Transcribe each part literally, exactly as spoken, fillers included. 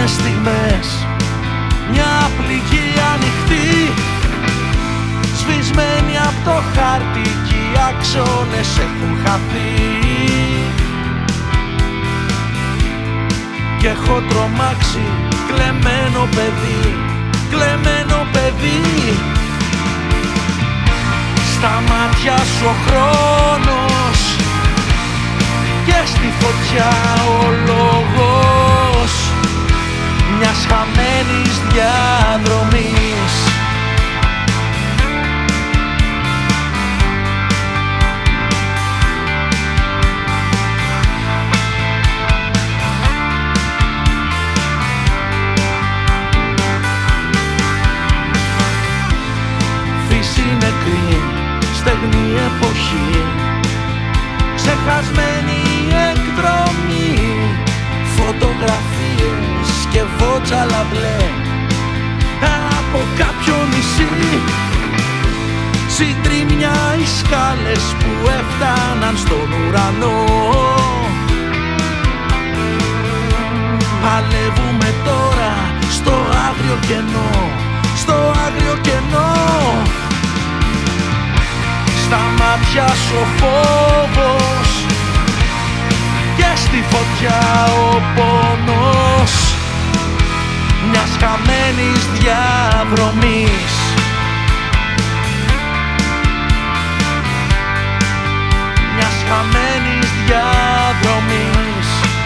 κλεμμένες στιγμές, μια πληγή ανοιχτή, σβησμένη από το χάρτη κι οι άξονες έχουν χαθεί. Κι έχω τρομάξει, κλεμμένο παιδί, κλεμμένο παιδί. Στα μάτια σου ο χρόνος και στη φωτιά ο λόγος μιας χαμένης διαδρομής. Φύση νεκρή, στεγνή εποχή, ξεχασμένη εκδρομή, φωτογραφίες και βότσαλα μπλε από κάποιο νησί. Συντρίμια οι σκάλες που έφταναν στον ουρανό. Παλεύουμε τώρα στο άγριο κενό, στο άγριο κενό. Στα μάτια σου ο φόβος και στη φωτιά ο πόνος μιας χαμένης διαδρομής. Μιας χαμένης διαδρομής.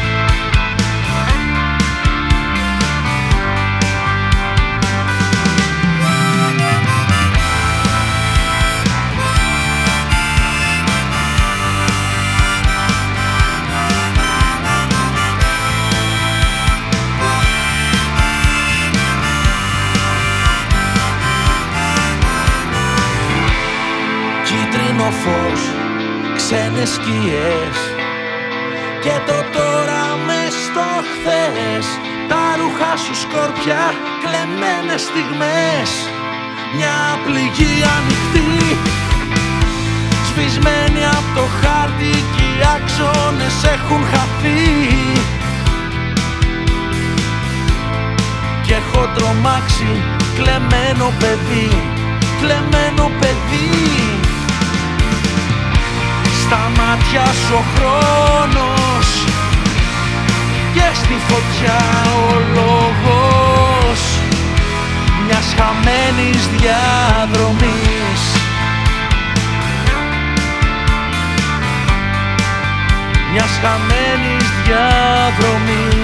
Κίτρινο φως, ξένες σκιές και το τώρα μες στο χθες. Τα ρούχα σου σκόρπια, κλεμμένες στιγμές, μια πληγή ανοιχτή, σβησμένη από το χάρτη κι οι άξονες έχουν χαθεί. Κι έχω τρομάξει, κλεμμένο παιδί, κλεμμένο παιδί. Στα μάτια σου ο χρόνος και στη φωτιά ο λόγος μιας χαμένης διαδρομής. Μιας χαμένης διαδρομής.